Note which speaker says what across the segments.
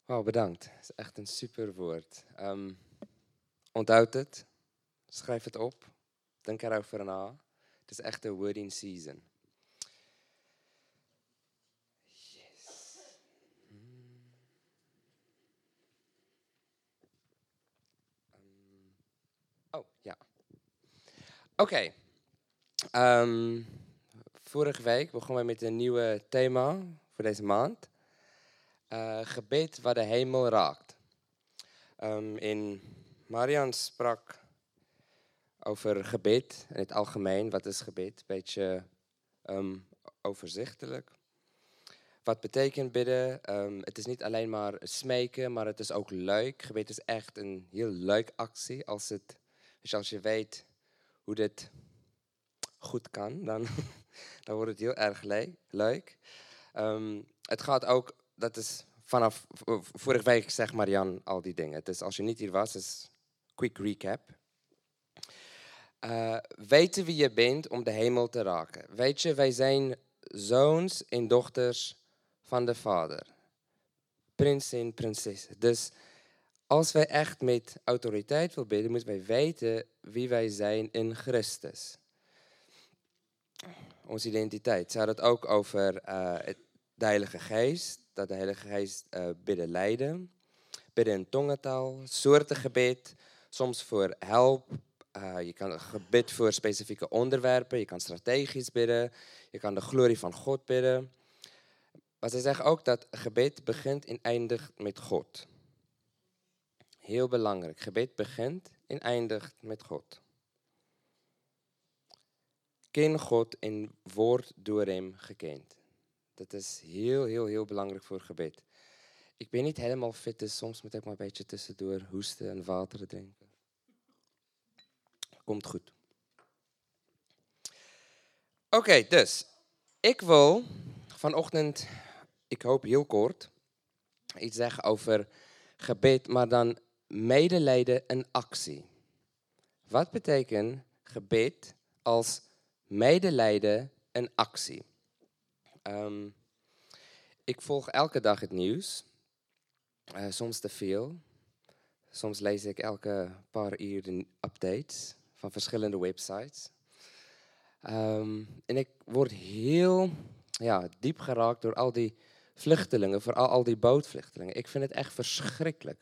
Speaker 1: Wauw, bedankt. Dat is echt een super woord. Onthoud het. Schrijf het op. Denk erover na. Het is echt een word in season. Yes. Oh, ja. Oké. Vorige week begonnen we met een nieuwe thema voor deze maand. Gebed wat de hemel raakt. In Marian sprak over gebed in het algemeen. Wat is gebed? Beetje overzichtelijk. Wat betekent bidden? Het is niet alleen maar smeken, maar het is ook leuk. Gebed is echt een heel leuk actie. Als je weet hoe dit goed kan, dan wordt het heel erg leuk. Het gaat ook, dat is vanaf vorige week zegt Marian al die dingen. Dus als je niet hier was, is quick recap. Weten wie je bent om de hemel te raken. Weet je, wij zijn zoons en dochters van de Vader. Prins en prinses. Dus als wij echt met autoriteit willen bidden, moeten wij weten wie wij zijn in Christus. Onze identiteit. Ze had het ook over de Heilige Geest. Dat de Heilige Geest bidden leiden. Bidden in tongentaal. Soorten gebed. Soms voor help. Je kan een gebed voor specifieke onderwerpen. Je kan strategisch bidden. Je kan de glorie van God bidden. Maar ze zeggen ook dat gebed begint en eindigt met God. Heel belangrijk. Gebed begint en eindigt met God. Ken God en word door hem gekend. Dat is heel belangrijk voor gebed. Ik ben niet helemaal fit, dus soms moet ik maar een beetje tussendoor hoesten en water drinken. Komt goed. Oké, dus ik wil vanochtend, ik hoop heel kort, iets zeggen over gebed, maar dan medelijden en actie. Wat betekent gebed als medelijden en actie? Ik volg elke dag het nieuws. Soms te veel. Soms lees ik elke paar uur de updates van verschillende websites. En ik word heel diep geraakt door al die vluchtelingen, vooral al die bootvluchtelingen. Ik vind het echt verschrikkelijk.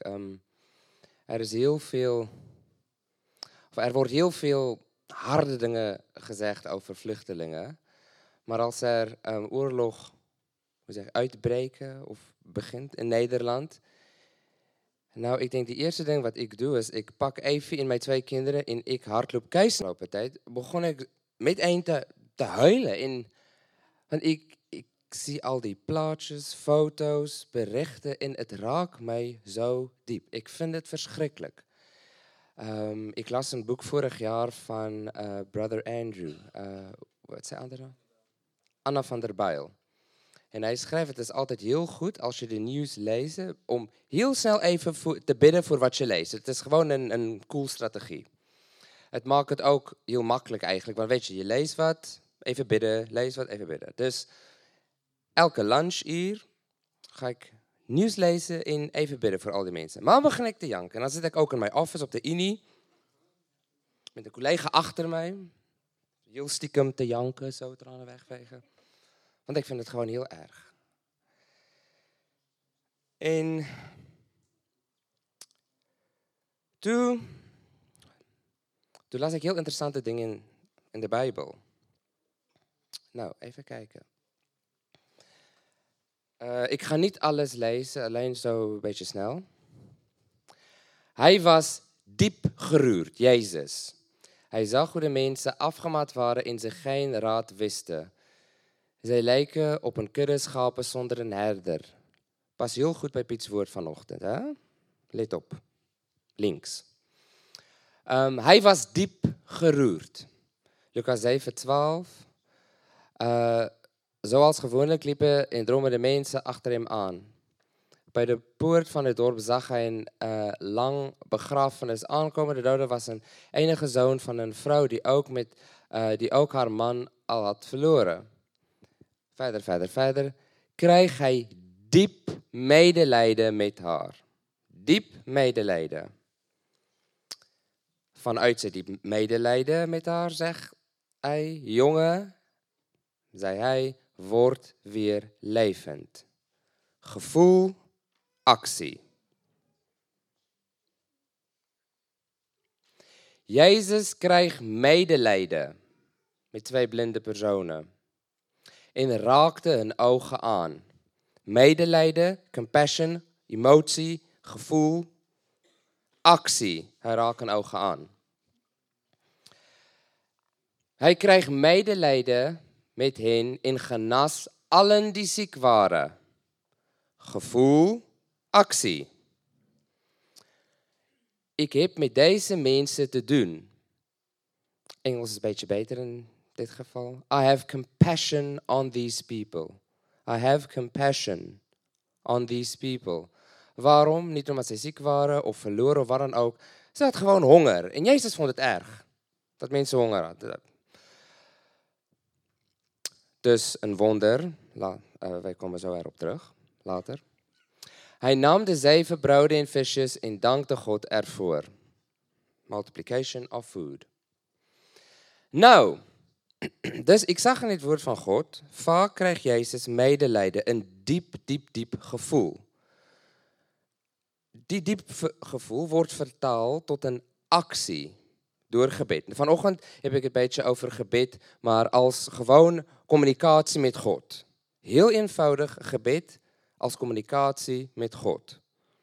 Speaker 1: Er wordt heel veel harde dingen gezegd over vluchtelingen. Maar als er oorlog uitbreken of begint in Nederland. Nou, ik denk de eerste ding wat ik doe is, ik pak even in mijn 2 kinderen en ik hardloop keislopen tijd. Begon ik met één te huilen. Want ik zie al die plaatjes, foto's, berichten en het raakt mij zo diep. Ik vind het verschrikkelijk. Ik las een boek vorig jaar van Brother Andrew. Wat is zijn andere? Anna van der Bijl. En hij schrijft, het is altijd heel goed als je de nieuws leest, om heel snel even te bidden voor wat je leest. Het is gewoon een cool strategie. Het maakt het ook heel makkelijk eigenlijk, want weet je, je leest wat, even bidden, lees wat, even bidden. Dus elke lunchuur ga ik nieuws lezen en even bidden voor al die mensen. Maar dan begin ik te janken. En dan zit ik ook in mijn office op de Unie, met een collega achter mij, heel stiekem te janken, zo tranen wegvegen. Want ik vind het gewoon heel erg. En toen las ik heel interessante dingen in de Bijbel. Nou, even kijken. Ik ga niet alles lezen, alleen zo een beetje snel. Hij was diep geroerd, Jezus. Hij zag hoe de mensen afgemat waren en ze geen raad wisten. Zij lijken op een kudde schapen zonder een herder. Pas heel goed bij Piets woord vanochtend, hè? Let op. Links. Hij was diep geroerd. Lucas 7:12. Zoals gewoonlijk liepen en dromen de mensen achter hem aan. Bij de poort van het dorp zag hij een lang begrafenis aankomen. De dode was een enige zoon van een vrouw die ook haar man al had verloren. Verder. Kreeg hij diep medelijden met haar. Diep medelijden. Vanuit zijn diep medelijden met haar zegt hij, jongen, zei hij, word weer levend. Gevoel, actie. Jezus krijgt medelijden met 2 blinde personen en raakte hun ogen aan. Medelijden, compassion, emotie, gevoel, actie. Hij raakt hun ogen aan. Hij krijgt medelijden met hen en genas allen die ziek waren. Gevoel, actie. Ik heb met deze mensen te doen. Engels is een beetje beter in dit geval. I have compassion on these people. I have compassion on these people. Waarom? Niet omdat zij ziek waren of verloren of wat dan ook. Ze hadden gewoon honger. En Jezus vond het erg dat mensen honger hadden. Dus een wonder. Wij komen zo erop terug later. Hij nam de 7 broden en visjes en dankte God ervoor. Multiplication of food. Nou, dus ik zag in het woord van God, vaak krijgt Jezus medelijden, een diep gevoel. Die diep gevoel wordt vertaald tot een actie door gebed. Vanochtend heb ik een beetje over gebed, maar als gewoon communicatie met God. Heel eenvoudig gebed als communicatie met God.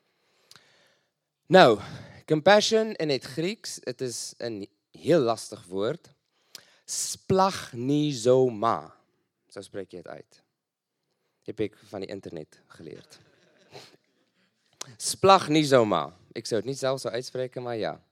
Speaker 1: Nou, compassion in het Grieks, het is een heel lastig woord. Splagnisoma. Zo spreek je het uit. Heb ik van die internet geleerd. Splagnisoma. Ik zou het niet zelf zo uitspreken, maar ja.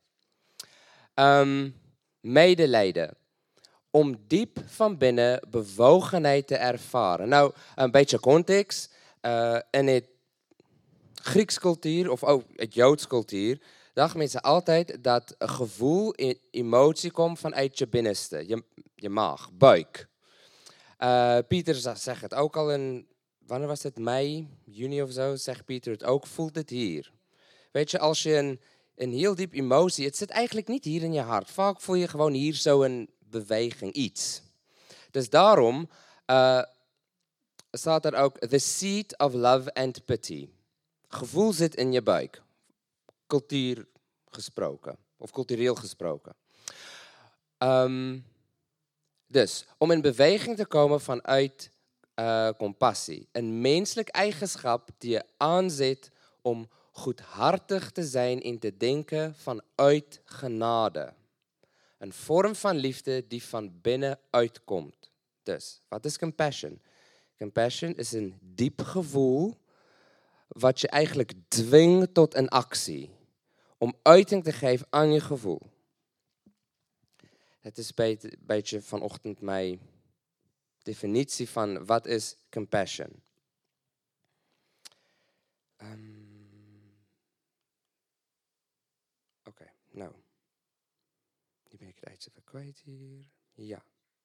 Speaker 1: Medelijden. Om diep van binnen bewogenheid te ervaren. Nou, een beetje context. In het Grieks cultuur, of ook het Joods cultuur, dachten mensen altijd dat een gevoel, emotie komt vanuit je binnenste, je maag, buik. Pieter zegt het ook al in, wanneer was het, mei, juni of zo, zegt Pieter het ook, voelt het hier. Weet je, als je een heel diep emotie, het zit eigenlijk niet hier in je hart. Vaak voel je gewoon hier zo een beweging, iets. Dus daarom staat er ook, the seat of love and pity. Gevoel zit in je buik. Cultuur gesproken. Of cultureel gesproken. Dus, om in beweging te komen vanuit compassie. Een menselijk eigenschap die je aanzet om goedhartig te zijn en te denken vanuit genade. Een vorm van liefde die van binnen uitkomt. Dus, wat is compassion? Compassion is een diep gevoel wat je eigenlijk dwingt tot een actie. Om uiting te geven aan je gevoel. Het is een beetje vanochtend mijn definitie van wat is compassion. Oké, nou. Nu ben ik het iets even kwijt hier. Ja.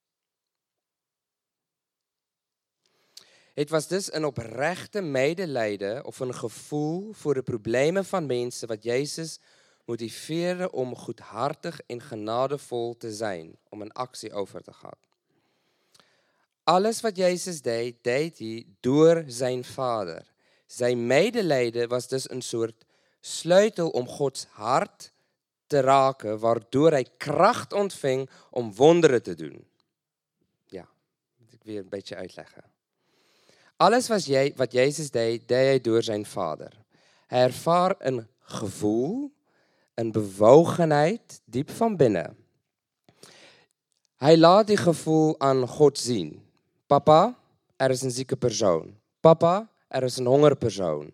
Speaker 1: Het was dus een oprechte medelijden of een gevoel voor de problemen van mensen wat Jezus motiveerde om goedhartig en genadevol te zijn, om een actie over te gaan. Alles wat Jezus deed, deed hij door zijn Vader. Zijn medelijden was dus een soort sleutel om Gods hart te raken, waardoor hij kracht ontving om wonderen te doen. Ja, moet ik weer een beetje uitleggen. Alles wat Jezus deed, deed hij door zijn Vader. Hij ervaar een gevoel, een bewogenheid diep van binnen. Hij laat die gevoel aan God zien. Papa, er is een zieke persoon. Papa, er is een hongerpersoon.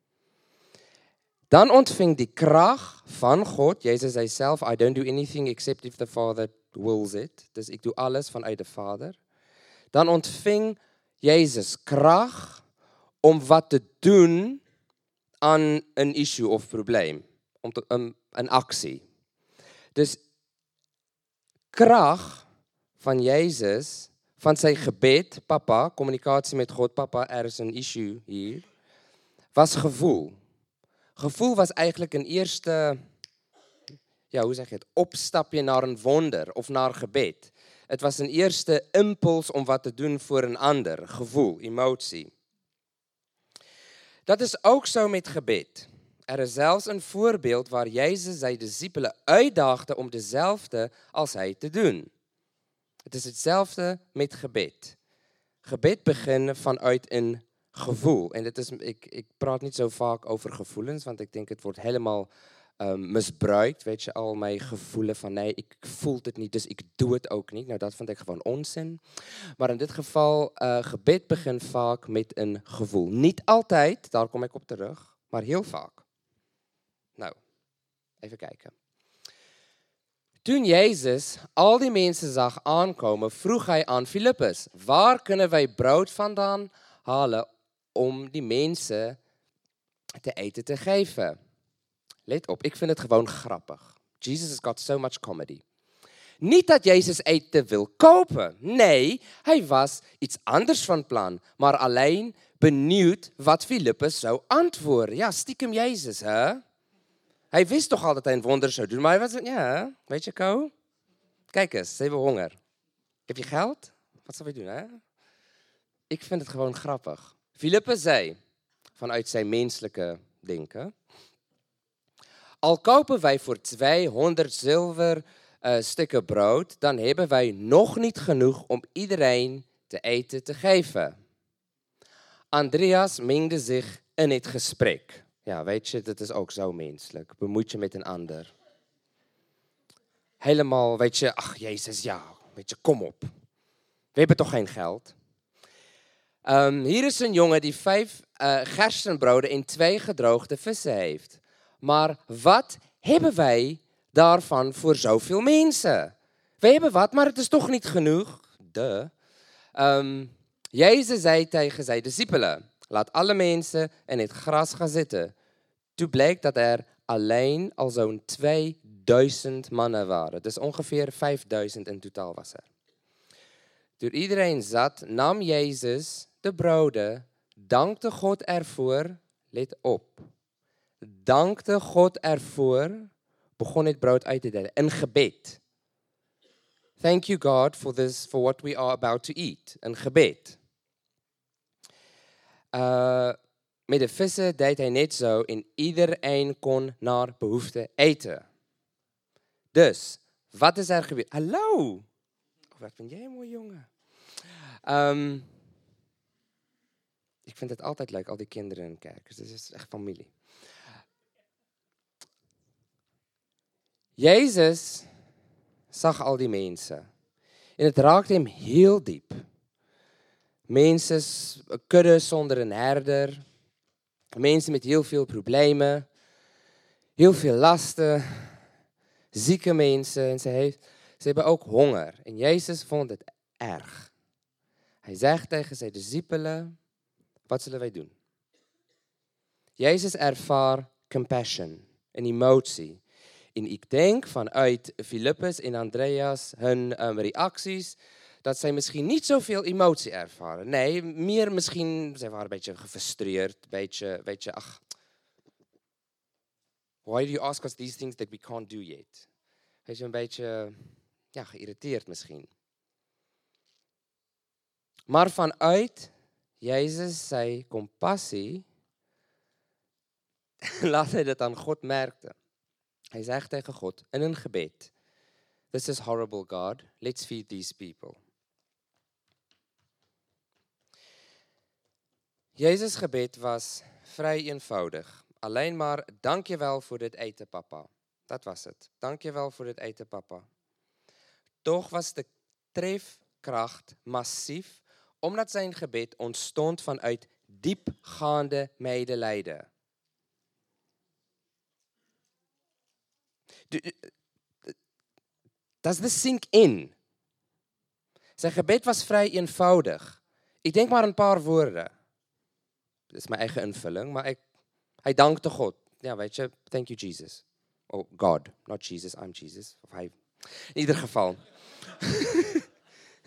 Speaker 1: Dan ontving die kracht van God. Jezus zei zelf, I don't do anything except if the Father wills it. Dus ik doe alles vanuit de Vader. Dan ontving Jezus kracht om wat te doen aan een issue of probleem. Een actie. Dus kracht van Jezus, van zijn gebed, papa, communicatie met God, papa, er is een issue hier. was gevoel. Gevoel was eigenlijk een eerste, hoe zeg je het, opstapje naar een wonder of naar gebed. Het was een eerste impuls om wat te doen voor een ander, gevoel, emotie. Dat is ook zo met gebed. Er is zelfs een voorbeeld waar Jezus zijn discipelen uitdaagde om dezelfde als hij te doen. Het is hetzelfde met gebed. Gebed begint vanuit een gevoel. En ik praat niet zo vaak over gevoelens, want ik denk het wordt helemaal misbruikt. Weet je, al mijn gevoelen van nee, ik voel het niet, dus ik doe het ook niet. Nou, dat vind ik gewoon onzin. Maar in dit geval, gebed begint vaak met een gevoel. Niet altijd, daar kom ik op terug, maar heel vaak. Nou, even kijken. Toen Jezus al die mensen zag aankomen, vroeg hij aan Filippus: waar kunnen wij brood vandaan halen om die mensen te eten te geven? Let op, ik vind het gewoon grappig. Jesus has got so much comedy. Niet dat Jezus eten wil kopen. Nee, hij was iets anders van plan. Maar alleen benieuwd wat Filippus zou antwoorden. Ja, stiekem Jezus, hè? Hij wist toch al dat hij een wonder zou doen. Maar hij was, ja, weet je, Ko? Kijk eens, ze hebben honger. Heb je geld? Wat zal je doen, hè? Ik vind het gewoon grappig. Filippus zei, vanuit zijn menselijke denken: al kopen wij voor 200 zilver stukken brood, dan hebben wij nog niet genoeg om iedereen te eten te geven. Andreas mengde zich in het gesprek. Ja, weet je, dat is ook zo menselijk. Bemoeit je met een ander. Helemaal, weet je, ach Jezus, ja, weet je, kom op. We hebben toch geen geld? Hier is een jongen die 5 gerstenbroden en 2 gedroogde vissen heeft. Maar wat hebben wij daarvan voor zoveel mensen? We hebben wat, maar het is toch niet genoeg? Jezus zei tegen zijn discipelen: laat alle mensen in het gras gaan zitten. Toen bleek dat er alleen al zo'n 2000 mannen waren. Dus ongeveer 5000 in totaal was er. Toen iedereen zat, nam Jezus de broden, dankte God ervoor, let op. Dankte God ervoor, begon het brood uit te delen. Een gebed. Thank you God for what we are about to eat. Een gebed. Met de vissen deed hij net zo en iedereen kon naar behoefte eten. Dus, wat is er gebeurd? Hallo! Oh, wat ben jij een mooie jongen. Ik vind het altijd leuk, al die kinderen in de kerk. Dus het is echt familie. Jezus zag al die mensen. En het raakte hem heel diep. Mensen, kudde zonder een herder. Mensen met heel veel problemen. Heel veel lasten. Zieke mensen. En ze hebben ook honger. En Jezus vond het erg. Hij zegt tegen zijn discipelen: wat zullen wij doen? Jezus ervaart compassion, een emotie. En ik denk vanuit Filippus en Andreas hun reacties dat zij misschien niet zoveel emotie ervaren. Nee, meer misschien, zij waren een beetje gefrustreerd, een beetje, weet je, ach, why do you ask us these things that we can't do yet? Weet je, een beetje, ja, geïrriteerd misschien. Maar vanuit Jezus zijn compassie, laat hij dat aan God merken. Hij zegt tegen God in een gebed: this is horrible, God. Let's feed these people. Jezus' gebed was vrij eenvoudig. Alleen maar, dank je wel voor dit eten, papa. Dat was het. Dank je wel voor dit eten, papa. Toch was de trefkracht massief, omdat zijn gebed ontstond vanuit diepgaande medelijden. Dat is de sink in. Zijn gebed was vrij eenvoudig. Ik denk maar een paar woorden. Dat is mijn eigen invulling, maar hij dankte God. Ja, weet je, thank you Jesus. Oh, God, not Jesus, I'm Jesus. Of hij. In ieder geval.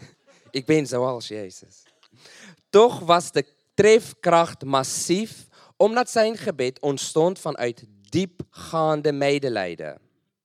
Speaker 1: Ik ben zoals Jezus. Toch was de trefkracht massief, Omdat zijn gebed ontstond vanuit diepgaande medelijden.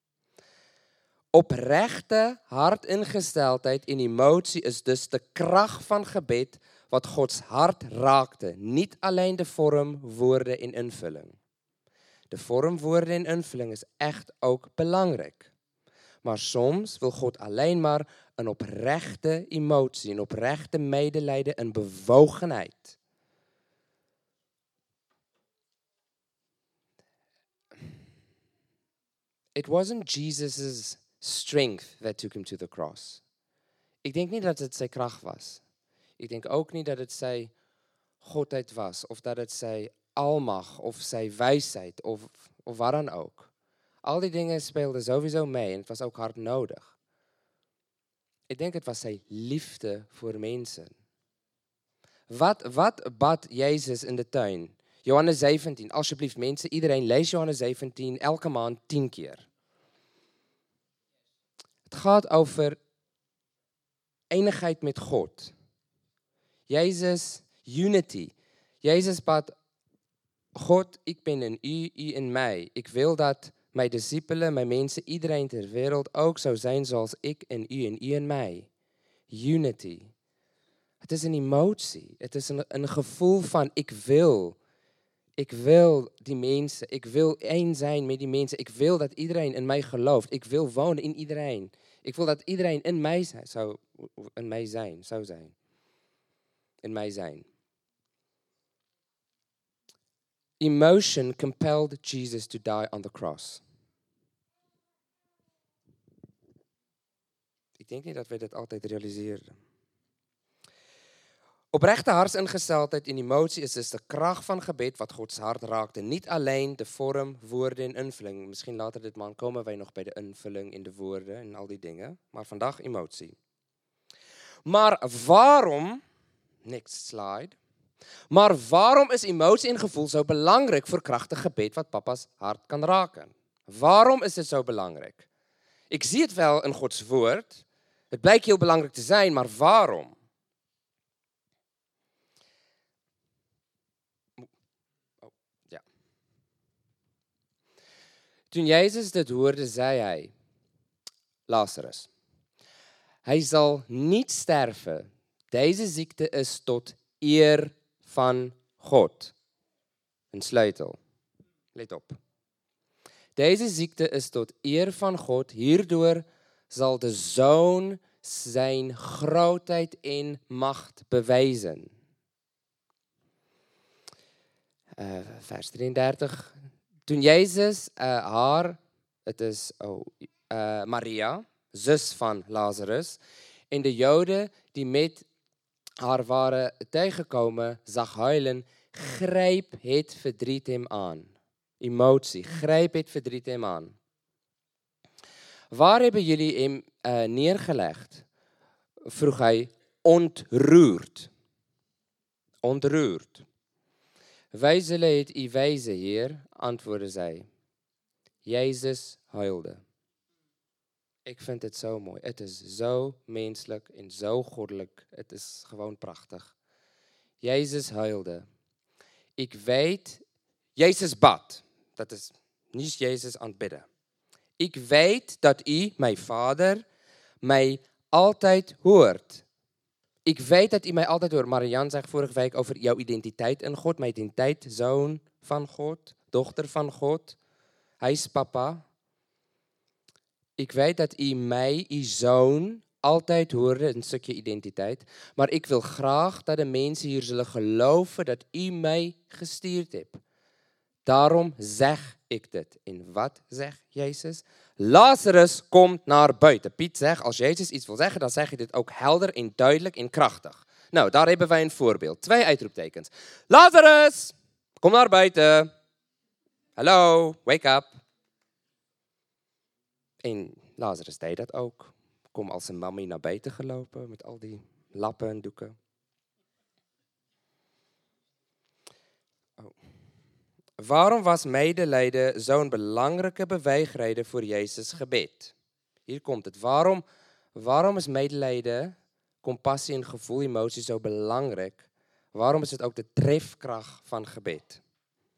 Speaker 1: Oprechte hartingesteldheid en emotie is dus de kracht van gebed wat Gods hart raakte. Niet alleen de vorm, woorden en invulling. De vorm, woorden en invulling is echt ook belangrijk. Maar soms wil God alleen maar een oprechte emotie, een oprechte medelijden, een bewogenheid. It wasn't Jesus' strength that took him to the cross. Ik denk niet dat het zijn kracht was. Ik denk ook niet dat het zijn godheid was, of dat het zijn almacht, of zijn wijsheid, of wat dan ook. Al die dingen speelden sowieso mee en het was ook hard nodig. Ik denk het was zijn liefde voor mensen. Wat bad Jezus in de tuin? Johannes 17, alsjeblieft mensen, iedereen lees Johannes 17 elke maand 10 keer. Het gaat over eenigheid met God. Jezus, unity. Jezus bad, God, ik ben in u, u in mij. Ik wil dat mijn discipelen, mijn mensen, iedereen ter wereld ook zou zijn zoals ik en u in mij. Unity. Het is een emotie. Het is een gevoel van ik wil die mensen. Ik wil één zijn met die mensen. Ik wil dat iedereen in mij gelooft. Ik wil wonen in iedereen. Ik wil dat iedereen in mij zou zijn. In mij zijn. Emotion compelled Jesus to die on the cross. Ik denk niet dat wij dat altijd realiseren. Oprechte hartsingesteldheid en emotie is dus de kracht van gebed wat Gods hart raakte. Niet alleen de vorm, woorden en invulling. Misschien later dit maand komen wij nog bij de invulling in de woorden en al die dingen. Maar vandaag emotie. Maar waarom, next slide. Maar waarom is emotie en gevoel zo belangrijk voor krachtig gebed wat papa's hart kan raken? Waarom is het zo belangrijk? Ik zie het wel in Gods woord. Het blijkt heel belangrijk te zijn, maar waarom? Ja. Toen Jezus dit hoorde, zei hij, Lazarus, hij zal niet sterven. Deze ziekte is tot eer van God. Een sleutel. Let op. Deze ziekte is tot eer van God. Hierdoor zal de Zoon zijn grootheid en macht bewijzen. Vers 33. Toen Jezus Maria, zus van Lazarus, en de Joden die met haar waren tegengekomen, zag huilen, greep het verdriet hem aan. Emotie, greep het verdriet hem aan. Waar hebben jullie hem neergelegd? Vroeg hij, ontroerd. Ontroerd. Wij zullen het u wijzen, Heer, antwoordde zij. Jezus huilde. Ik vind het zo mooi. Het is zo menselijk en zo goddelijk. Het is gewoon prachtig. Jezus huilde. Ik weet, Jezus bad. Dat is niet Jezus aanbidden. Ik weet dat u, mijn Vader, mij altijd hoort. Ik weet dat u mij altijd hoort. Marianne zegt vorige week over jouw identiteit in God. Mijn identiteit, zoon van God, dochter van God. Hij is papa. Ik weet dat u mij, uw zoon, altijd hoorde, een stukje identiteit. Maar ik wil graag dat de mensen hier zullen geloven dat u mij gestuurd hebt. Daarom zeg ik dit. En wat zegt Jezus? Lazarus komt naar buiten. Piet zegt, als Jezus iets wil zeggen, dan zeg je dit ook helder en duidelijk en krachtig. Nou, daar hebben wij een voorbeeld. 2 uitroeptekens. Lazarus, kom naar buiten. Hallo, wake up. En Lazarus deed dat ook. Kom als een mammy naar buiten gelopen met al die lappen en doeken. Waarom was medelijden zo'n belangrijke beweegreden voor Jezus' gebed? Hier komt het. Waarom is medelijden, compassie en gevoel, emotie zo belangrijk? Waarom is het ook de trefkracht van gebed?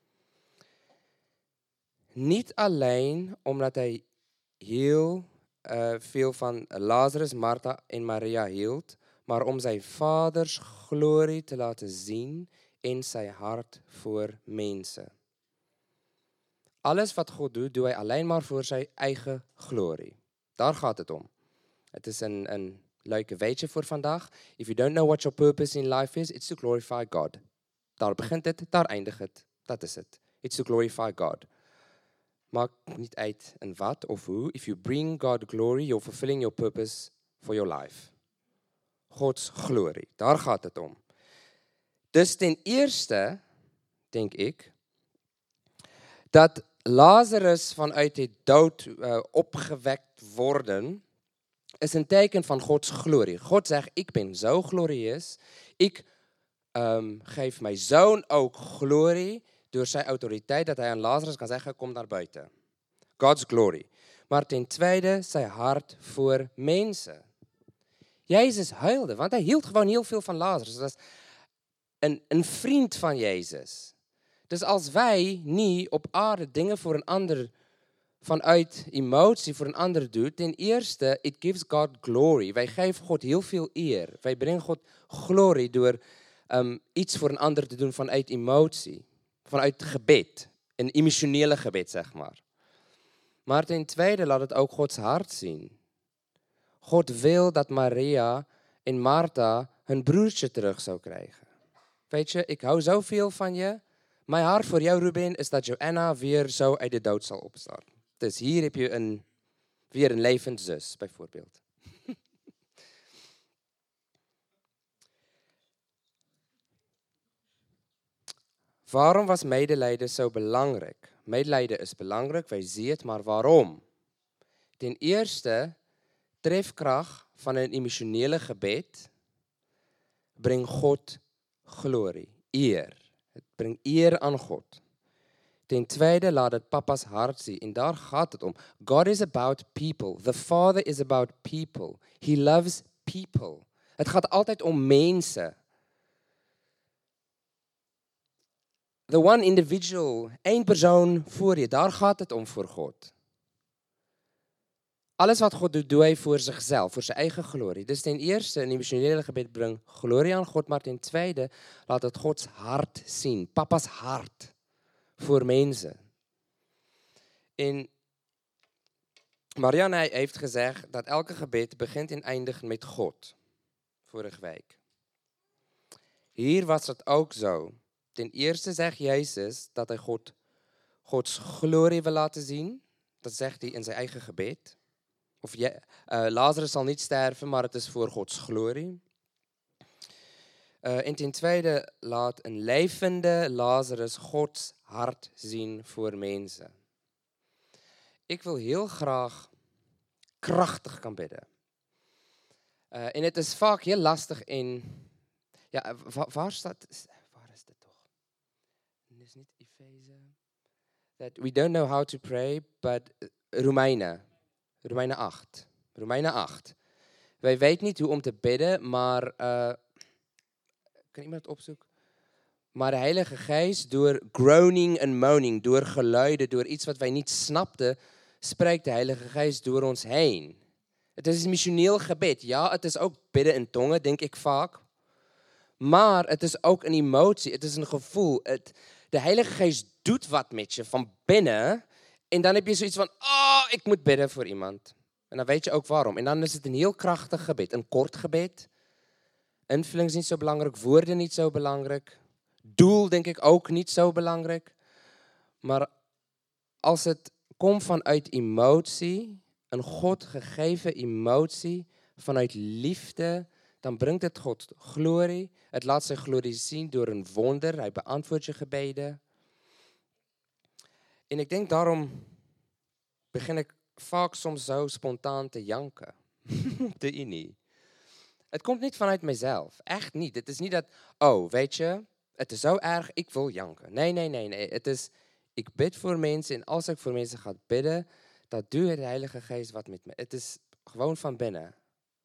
Speaker 1: Niet alleen omdat hij heel veel van Lazarus, Martha en Maria hield, maar om zijn vaders glorie te laten zien in zijn hart voor mensen. Alles wat God doet, doet hij alleen maar voor zijn eigen glorie. Daar gaat het om. Het is een leuke weetje voor vandaag. If you don't know what your purpose in life is, it's to glorify God. Daar begint het, daar eindigt het. Dat is het. It's to glorify God. Maakt niet uit in wat of hoe. If you bring God glory, you're fulfilling your purpose for your life. Gods glorie, daar gaat het om. Dus ten eerste, denk ik, dat Lazarus vanuit de dood opgewekt worden, is een teken van Gods glorie. God zegt, ik ben zo glorieus, ik geef mijn zoon ook glorie door zijn autoriteit, dat hij aan Lazarus kan zeggen, kom naar buiten. God's glory. Maar ten tweede, zijn hart voor mensen. Jezus huilde, want hij hield gewoon heel veel van Lazarus. Dat is een vriend van Jezus. Dus als wij niet op aarde dingen voor een ander vanuit emotie voor een ander doen, ten eerste, it gives God glory. Wij geven God heel veel eer. Wij brengen God glorie door iets voor een ander te doen vanuit emotie. Vanuit gebed. Een emotionele gebed, zeg maar. Maar ten tweede, laat het ook Gods hart zien. God wil dat Maria en Martha hun broertje terug zou krijgen. Weet je, ik hou zoveel van je. Mijn hart voor jou, Ruben, is dat Joanna weer zo uit de dood zal opstaan. Dus hier heb je weer een levend zus, bijvoorbeeld. Waarom was medelijden zo belangrijk? Medelijden is belangrijk, wij zien het, maar waarom? Ten eerste, trefkracht van een emotionele gebed brengt God glorie, eer. Het brengt eer aan God. Ten tweede, laat het papa's hart zien. En daar gaat het om. God is about people. The Father is about people. He loves people. Het gaat altijd om mensen. The one individual, één persoon voor je, daar gaat het om voor God. Alles wat God doet, doet hij voor zichzelf, voor zijn eigen glorie. Dus ten eerste, een emotionele gebed brengt glorie aan God, maar ten tweede, laat het Gods hart zien. Papa's hart voor mensen. En Marianne heeft gezegd dat elke gebed begint en eindigt met God. Vorige week. Hier was het ook zo. Ten eerste zegt Jezus dat hij Gods glorie wil laten zien. Dat zegt hij in zijn eigen gebed. Lazarus zal niet sterven, maar het is voor Gods glorie. En ten tweede laat een levende Lazarus Gods hart zien voor mensen. Ik wil heel graag krachtig kan bidden. En het is vaak heel lastig in... Ja, waar staat... Waar is dit toch? Het is niet Efeze. That we don't know how to pray, but Romeinen 8. Romeinen 8. Wij weten niet hoe om te bidden, maar... kan iemand het opzoeken? Maar de Heilige Geest, door groaning en moaning, door geluiden, door iets wat wij niet snapten, spreekt de Heilige Geest door ons heen. Het is een missioneel gebed. Ja, het is ook bidden in tongen, denk ik vaak. Maar het is ook een emotie, het is een gevoel. De Heilige Geest doet wat met je van binnen. En dan heb je zoiets van, ik moet bidden voor iemand. En dan weet je ook waarom. En dan is het een heel krachtig gebed, een kort gebed. Invulling is niet zo belangrijk, woorden niet zo belangrijk. Doel denk ik ook niet zo belangrijk. Maar als het komt vanuit emotie, een God gegeven emotie, vanuit liefde, dan brengt het God glorie. Het laat zijn glorie zien door een wonder. Hij beantwoordt je gebeden. En ik denk daarom begin ik vaak soms zo spontaan te janken. De Unie. Het komt niet vanuit mezelf. Echt niet. Het is niet dat, weet je, het is zo erg, ik wil janken. Nee. Het is, ik bid voor mensen en als ik voor mensen ga bidden, dan doet de Heilige Geest wat met me. Het is gewoon van binnen.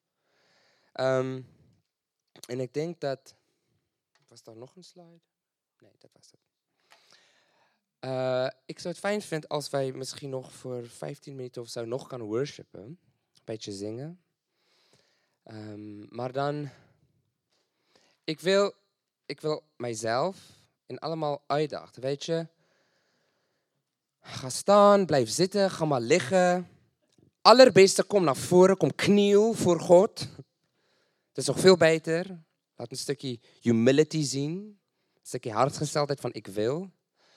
Speaker 1: En ik denk dat... Was daar nog een slide? Nee, dat was het. Ik zou het fijn vinden als wij misschien nog voor 15 minuten of zo nog kan worshipen. Een beetje zingen. Maar dan, ik wil mijzelf in allemaal uitdagen. Weet je, ga staan, blijf zitten, ga maar liggen. Allerbeste, kom naar voren, kom kniel voor God. Dat is nog veel beter. Laat een stukje humility zien. Een stukje hartgesteldheid van ik wil.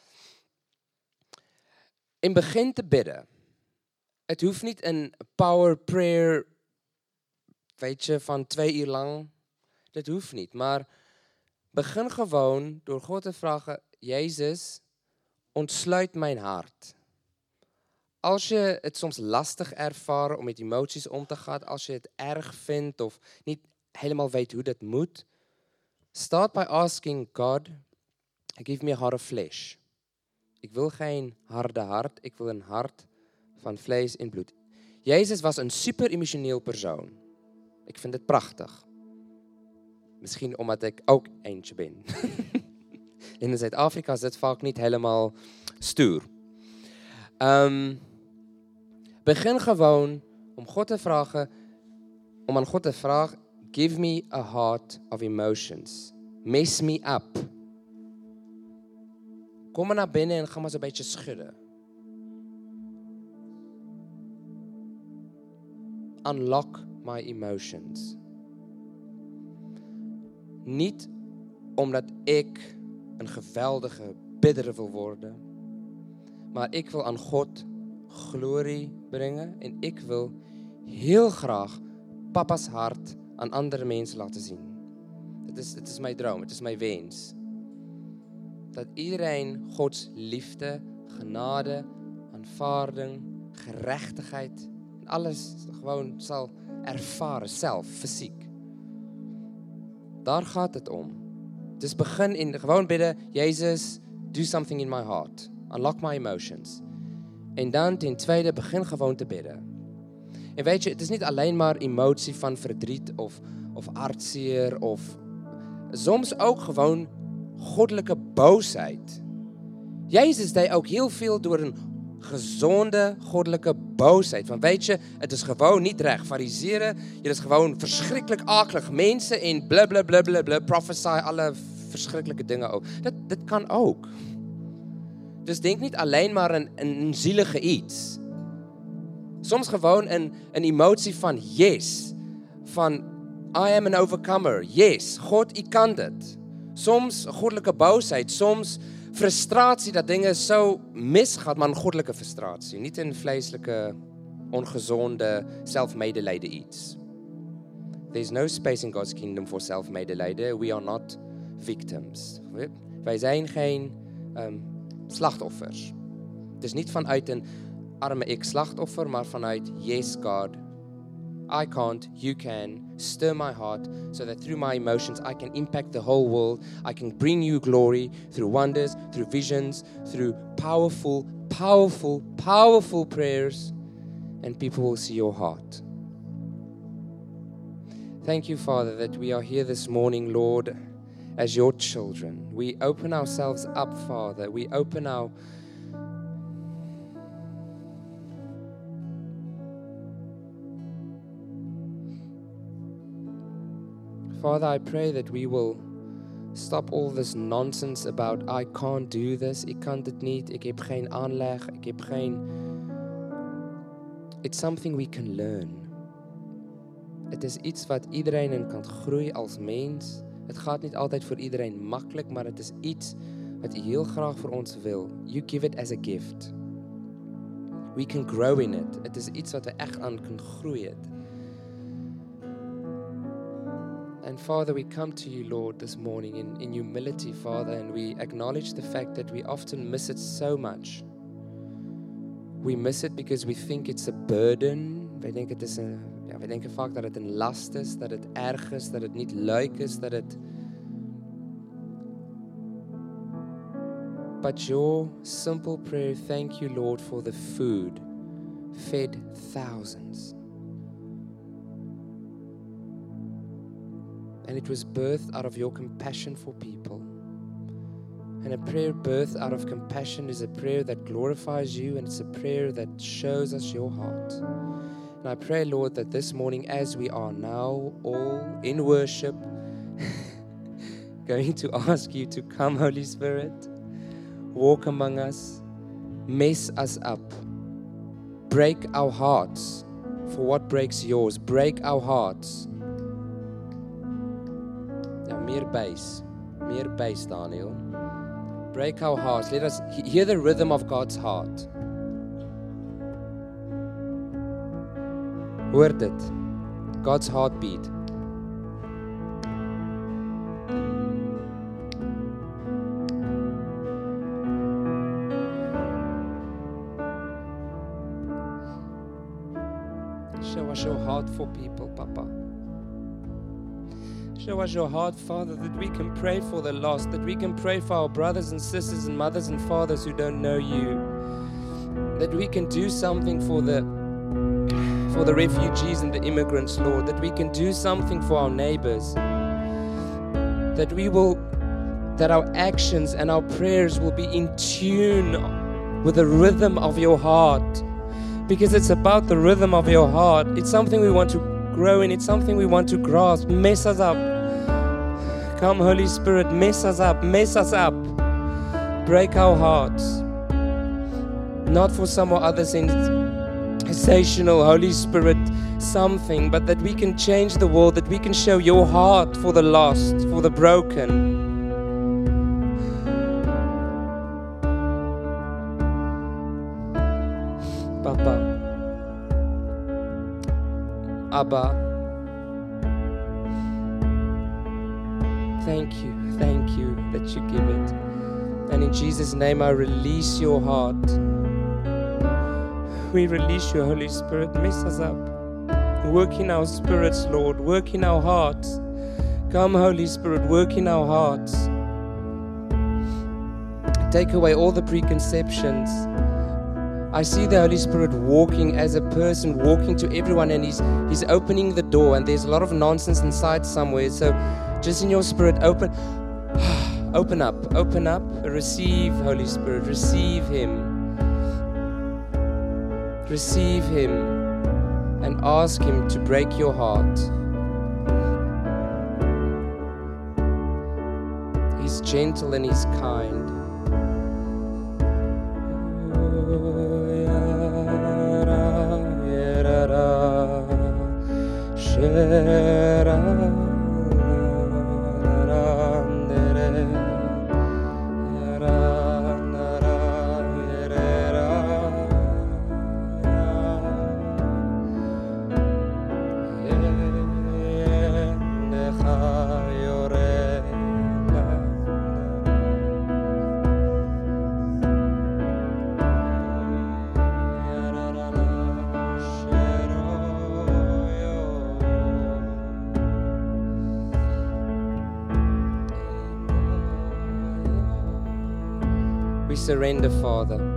Speaker 1: In begin te bidden. Het hoeft niet een power prayer, weet je, van 2 uur lang. Dat hoeft niet. Maar begin gewoon door God te vragen, Jezus, ontsluit mijn hart. Als je het soms lastig ervaart om met emoties om te gaan, als je het erg vindt of niet helemaal weet hoe dat moet, start by asking God, give me a heart of flesh. Ik wil geen harde hart, ik wil een hart van vlees en bloed. Jezus was een super emotioneel persoon. Ik vind het prachtig. Misschien omdat ik ook eentje ben. In Zuid-Afrika is dit vaak niet helemaal stoer. Begin gewoon om God te vragen, om aan God te vragen, give me a heart of emotions. Mess me up. Kom maar naar binnen en ga maar zo'n beetje schudden. Unlock my emotions. Niet omdat ik een geweldige bidder wil worden, maar ik wil aan God glorie brengen en ik wil heel graag papa's hart aan andere mensen laten zien. Het is mijn droom, het is mijn wens. Dat iedereen Gods liefde, genade, aanvaarding, gerechtigheid en alles gewoon zal ervaren, zelf, fysiek. Daar gaat het om. Dus begin in gewoon bidden, Jezus, do something in my heart. Unlock my emotions. En dan ten tweede, begin gewoon te bidden. En weet je, het is niet alleen maar emotie van verdriet of hartzeer of soms ook gewoon goddelijke boosheid. Jezus deed ook heel veel door een gezonde goddelijke boosheid. Van weet je, het is gewoon niet recht. Fariseren, je is gewoon verschrikkelijk akelig mensen en blablabla, prophesy, alle verschrikkelijke dingen ook. Dat kan ook. Dus denk niet alleen maar een zielige iets. Soms gewoon een emotie van yes. Van I am an overcomer. Yes, God, ik kan dit. Soms goddelijke boosheid, soms frustratie dat dingen zo misgaan, maar een goddelijke frustratie. Niet een vleeselijke, ongezonde, zelfmedelijden iets. There is no space in God's kingdom for self-medelijden. We are not victims. Wij zijn geen slachtoffers. Het is niet vanuit een arme ik slachtoffer, maar vanuit yes God. I can't, you can. Stir my heart so that through my emotions I can impact the whole world. I can bring you glory through wonders, through visions, through powerful, powerful, powerful prayers, and people will see your heart. Thank you, Father, that we are here this morning, Lord, as your children. We open ourselves up, Father. We open our Father, I pray that we will stop all this nonsense about I can't do this, ik kan dit niet, ik heb geen aanleg, ik heb geen... It's something we can learn. Het is iets wat iedereen in kan groeien als mens. Het gaat niet altijd voor iedereen makkelijk, maar het is iets wat je heel graag voor ons wil. You give it as a gift. We can grow in it. Het is iets wat we echt aan kunnen groeien. And Father, we come to you, Lord, this morning in humility, Father, and we acknowledge the fact that we often miss it so much. We miss it because we think it's a burden. Wij denken vaak dat het een last is, dat het erg is, dat het niet leuk is, dat het... But your simple prayer, thank you, Lord, for the food, fed thousands. And it was birthed out of your compassion for people. And a prayer birthed out of compassion is a prayer that glorifies you, and it's a prayer that shows us your heart. And I pray, Lord, that this morning, as we are now all in worship, going to ask you to come, Holy Spirit, walk among us, mess us up, break our hearts for what breaks yours, break our hearts. Ja, meer bass, Daniel. Break our hearts. Let us hear the rhythm of God's heart. Hoor dit. God's heartbeat. Show us your heart for people, Papa. Show us your heart, Father, that we can pray for the lost, that we can pray for our brothers and sisters and mothers and fathers who don't know you, that we can do something for the refugees and the immigrants, Lord, that we can do something for our neighbors, that our actions and our prayers will be in tune with the rhythm of your heart, because it's about the rhythm of your heart. It's something we want to grow in. It's something we want to grasp. Mess us up. Come, Holy Spirit, mess us up. Mess us up. Break our hearts. Not for some or other sensational, Holy Spirit, something, but that we can change the world, that we can show your heart for the lost, for the broken. Papa. Abba, thank you that you give it. And in Jesus' name I release your heart. We release your Holy Spirit. Mess us up. Work in our spirits, Lord. Work in our hearts. Come, Holy Spirit, work in our hearts. Take away all the preconceptions. I see the Holy Spirit walking as a person, walking to everyone, and He's opening the door, and there's a lot of nonsense inside somewhere. So just in your spirit, open up, receive Holy Spirit, receive Him, and ask Him to break your heart. He's gentle and He's kind. We surrender, Father.